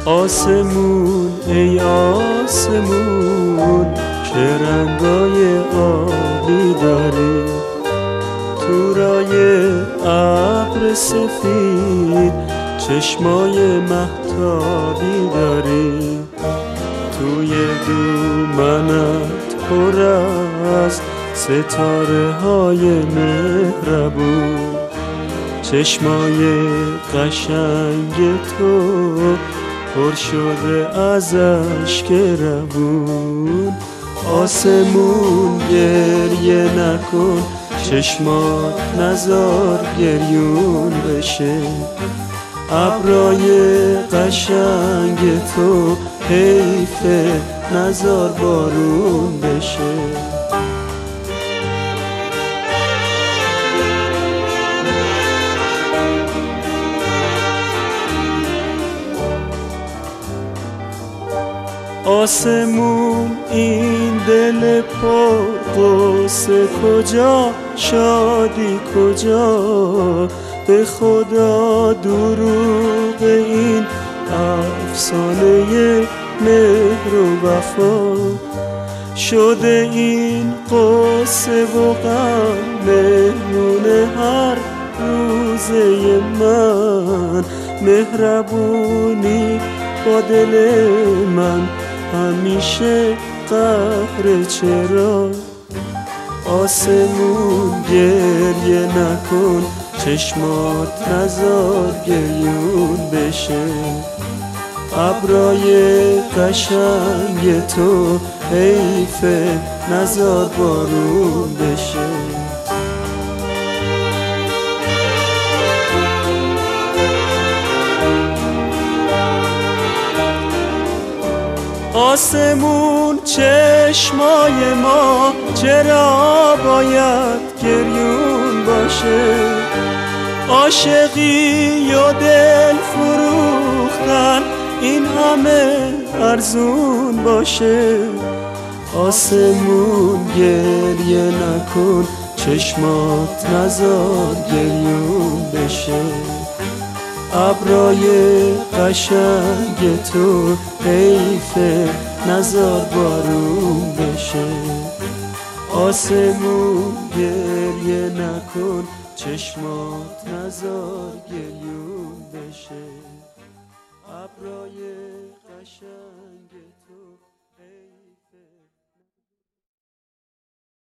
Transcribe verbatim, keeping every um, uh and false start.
آسمون ای آسمون چه رنگای آبی داری، تو رای ابر سفید چشمای مهتابی داری، توی دومنت پر از ستاره های مهربون، چشمای قشنگ تو پر شده از اشک روون. آسمون گریه نکن، چشمات نزار گریون بشه، ابرای قشنگ تو حیفه نزار بارون بشه. آسمون این دل پر غصه کجا، شادی کجا، به خدا دروغ این افسانه مهر و وفا، شده این قصه و غم مهمون هر روزه من، مهربونی با دل من همیشه قهر چرا. آسمون گریه نکن، چشمات نزار گریون بشه، ابرای قشنگ تو حیفه نزار بارون بشه. آسمون چشمای ما چرا باید گریون باشه، عاشقی و دل فروختن این همه ارزون باشه. آسمون گریه نکن، چشمات نزار گریون بشه، ابرای قشنگ تو حیفه نزار بارون بشه. آسمون گریه نکن، چشمات نزار گریون بشه، ابرای قشنگ